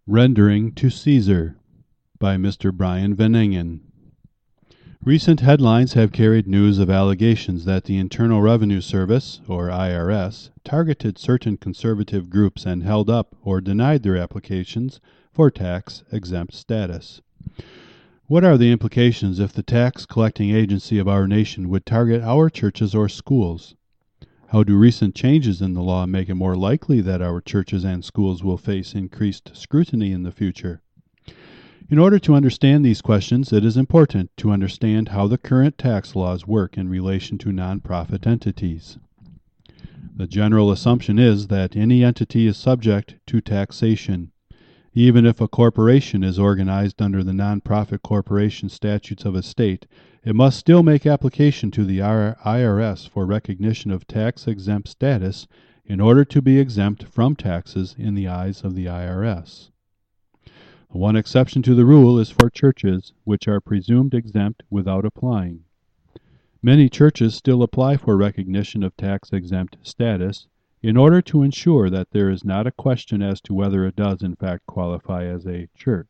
Rendering to Caesar by Mr. Brian Van Engen. Recent headlines have carried news of allegations that the Internal Revenue Service, or IRS, targeted certain conservative groups and held up or denied their applications for tax-exempt status. What are the implications if the tax collecting agency of our nation would target our churches or schools? How do recent changes in the law make it more likely that our churches and schools will face increased scrutiny in the future? In order to understand these questions, it is important to understand how the current tax laws work in relation to nonprofit entities. The general assumption is that any entity is subject to taxation. Even if a corporation is organized under the nonprofit corporation statutes of a state, it must still make application to the IRS for recognition of tax-exempt status in order to be exempt from taxes in the eyes of the IRS. The one exception to the rule is for churches, which are presumed exempt without applying. Many churches still apply for recognition of tax-exempt status in order to ensure that there is not a question as to whether it does in fact qualify as a church.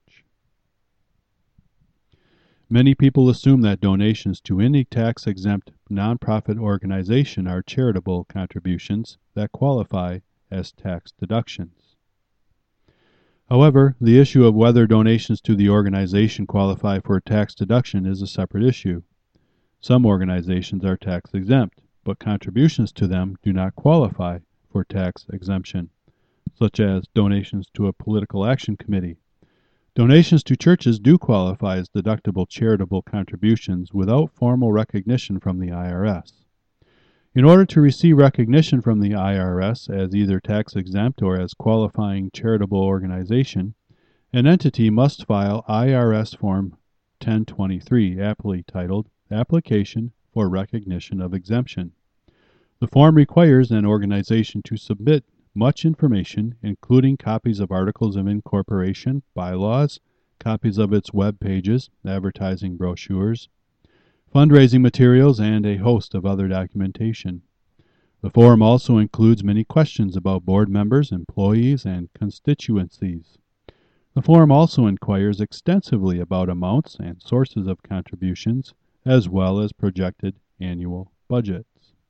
Many people assume that donations to any tax-exempt nonprofit organization are charitable contributions that qualify as tax deductions. However, the issue of whether donations to the organization qualify for tax deduction is a separate issue. Some organizations are tax-exempt, but contributions to them do not qualify for tax exemption, such as donations to a political action committee. Donations to churches do qualify as deductible charitable contributions without formal recognition from the IRS. In order to receive recognition from the IRS as either tax-exempt or as qualifying charitable organization, an entity must file IRS Form 1023, aptly titled Application for Recognition of Exemption. The form requires an organization to submit much information, including copies of articles of incorporation, bylaws, copies of its web pages, advertising brochures, fundraising materials, and a host of other documentation. The form also includes many questions about board members, employees, and constituencies. The form also inquires extensively about amounts and sources of contributions, as well as projected annual budgets.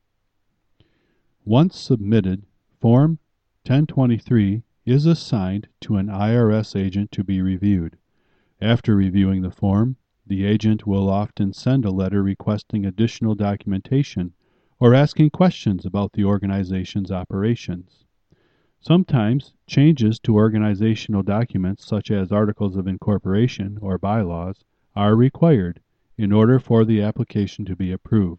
Once submitted, Form 1023 is assigned to an IRS agent to be reviewed. After reviewing the form, the agent will often send a letter requesting additional documentation or asking questions about the organization's operations. Sometimes, changes to organizational documents such as articles of incorporation or bylaws are required in order for the application to be approved.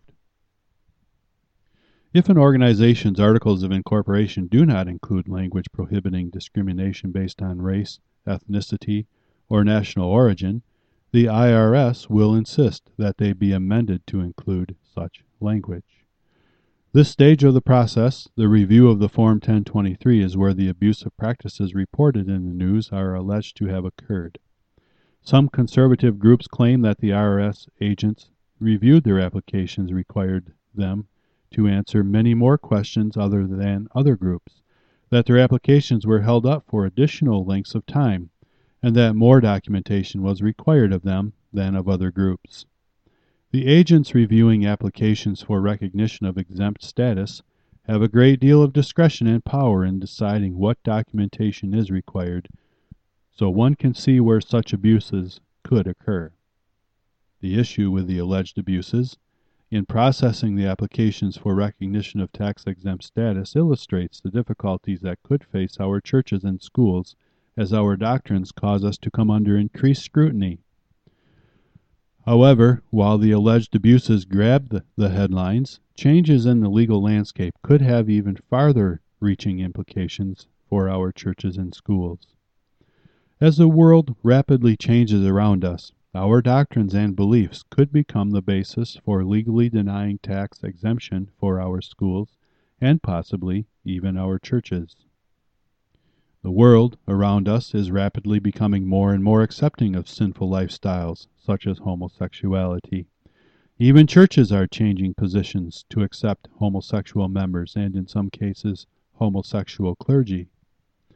If an organization's articles of incorporation do not include language prohibiting discrimination based on race, ethnicity, or national origin, the IRS will insist that they be amended to include such language. This stage of the process, the review of the Form 1023, is where the abusive practices reported in the news are alleged to have occurred. Some conservative groups claim that the IRS agents reviewed their applications required them to answer many more questions other than other groups, that their applications were held up for additional lengths of time, and that more documentation was required of them than of other groups. The agents reviewing applications for recognition of exempt status have a great deal of discretion and power in deciding what documentation is required, so one can see where such abuses could occur. The issue with the alleged abuses in processing the applications for recognition of tax-exempt status illustrates the difficulties that could face our churches and schools as our doctrines cause us to come under increased scrutiny. However, while the alleged abuses grabbed the headlines, changes in the legal landscape could have even farther-reaching implications for our churches and schools. As the world rapidly changes around us, our doctrines and beliefs could become the basis for legally denying tax exemption for our schools and possibly even our churches. The world around us is rapidly becoming more and more accepting of sinful lifestyles, such as homosexuality. Even churches are changing positions to accept homosexual members and, in some cases, homosexual clergy.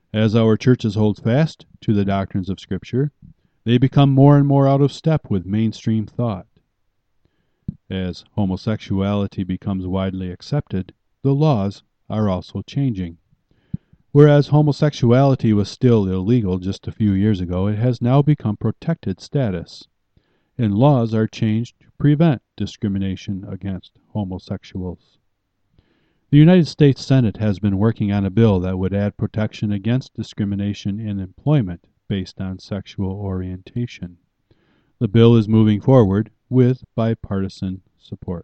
As our churches hold fast to the doctrines of Scripture, they become more and more out of step with mainstream thought. As homosexuality becomes widely accepted, the laws are also changing. Whereas homosexuality was still illegal just a few years ago, it has now become protected status, and laws are changed to prevent discrimination against homosexuals. The United States Senate has been working on a bill that would add protection against discrimination in employment based on sexual orientation. The bill is moving forward with bipartisan support.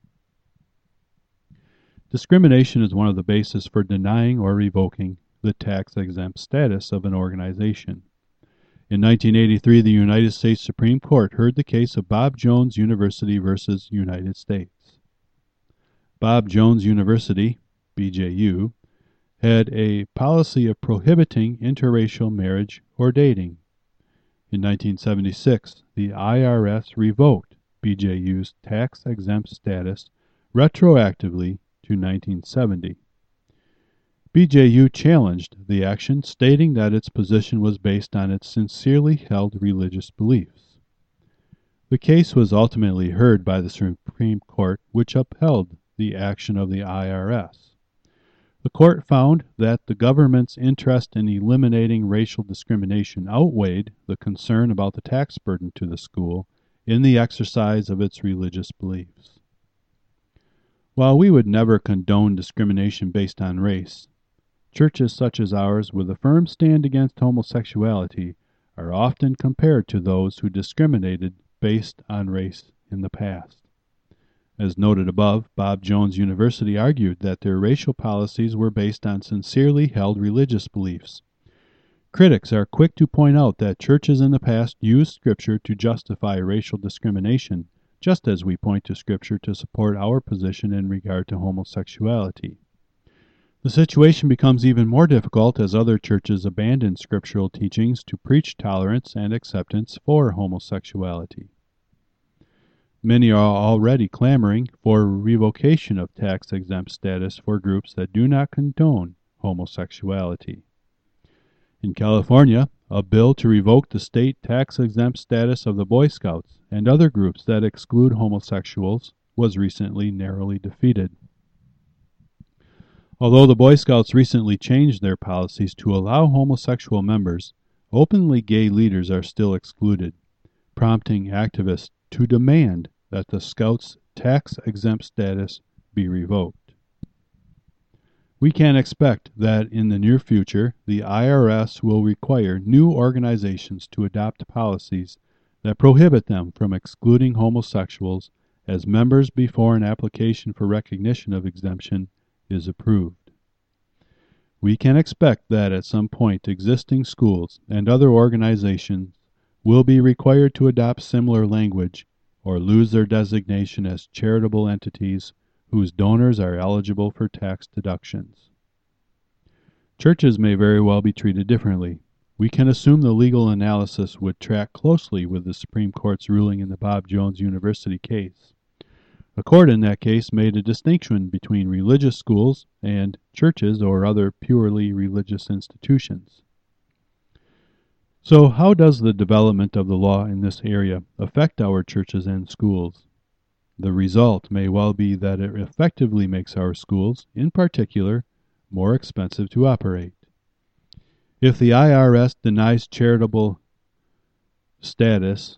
Discrimination is one of the bases for denying or revoking the tax-exempt status of an organization. In 1983, the United States Supreme Court heard the case of Bob Jones University versus United States. Bob Jones University, BJU, had a policy of prohibiting interracial marriage or dating. In 1976, the IRS revoked BJU's tax-exempt status retroactively to 1970. BJU challenged the action, stating that its position was based on its sincerely held religious beliefs. The case was ultimately heard by the Supreme Court, which upheld the action of the IRS. The court found that the government's interest in eliminating racial discrimination outweighed the concern about the tax burden to the school in the exercise of its religious beliefs. While we would never condone discrimination based on race, churches such as ours with a firm stand against homosexuality are often compared to those who discriminated based on race in the past. As noted above, Bob Jones University argued that their racial policies were based on sincerely held religious beliefs. Critics are quick to point out that churches in the past used Scripture to justify racial discrimination, just as we point to Scripture to support our position in regard to homosexuality. The situation becomes even more difficult as other churches abandon scriptural teachings to preach tolerance and acceptance for homosexuality. Many are already clamoring for revocation of tax-exempt status for groups that do not condone homosexuality. In California, a bill to revoke the state tax-exempt status of the Boy Scouts and other groups that exclude homosexuals was recently narrowly defeated. Although the Boy Scouts recently changed their policies to allow homosexual members, openly gay leaders are still excluded, prompting activists to demand that the Scouts' tax-exempt status be revoked. We can expect that in the near future, the IRS will require new organizations to adopt policies that prohibit them from excluding homosexuals as members before an application for recognition of exemption is approved. We can expect that at some point existing schools and other organizations will be required to adopt similar language or lose their designation as charitable entities whose donors are eligible for tax deductions. Churches may very well be treated differently. We can assume the legal analysis would track closely with the Supreme Court's ruling in the Bob Jones University case. The court in that case made a distinction between religious schools and churches or other purely religious institutions. So how does the development of the law in this area affect our churches and schools? The result may well be that it effectively makes our schools, in particular, more expensive to operate. If the IRS denies charitable status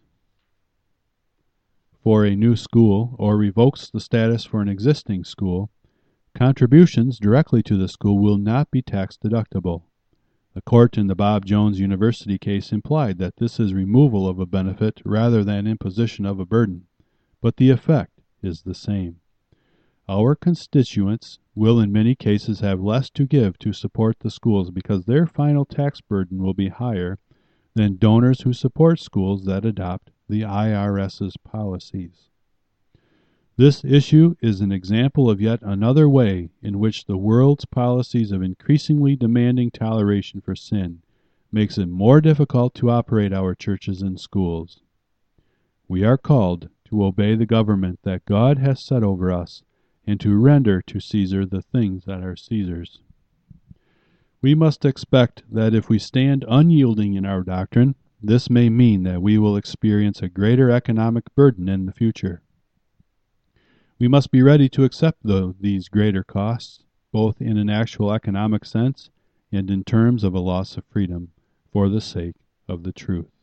for a new school or revokes the status for an existing school, contributions directly to the school will not be tax deductible. The court in the Bob Jones University case implied that this is removal of a benefit rather than imposition of a burden, but the effect is the same. Our constituents will in many cases have less to give to support the schools because their final tax burden will be higher than donors who support schools that adopt the IRS's policies. This issue is an example of yet another way in which the world's policies of increasingly demanding toleration for sin makes it more difficult to operate our churches and schools. We are called to obey the government that God has set over us and to render to Caesar the things that are Caesar's. We must expect that if we stand unyielding in our doctrine, this may mean that we will experience a greater economic burden in the future. We must be ready to accept these greater costs, both in an actual economic sense and in terms of a loss of freedom, for the sake of the truth.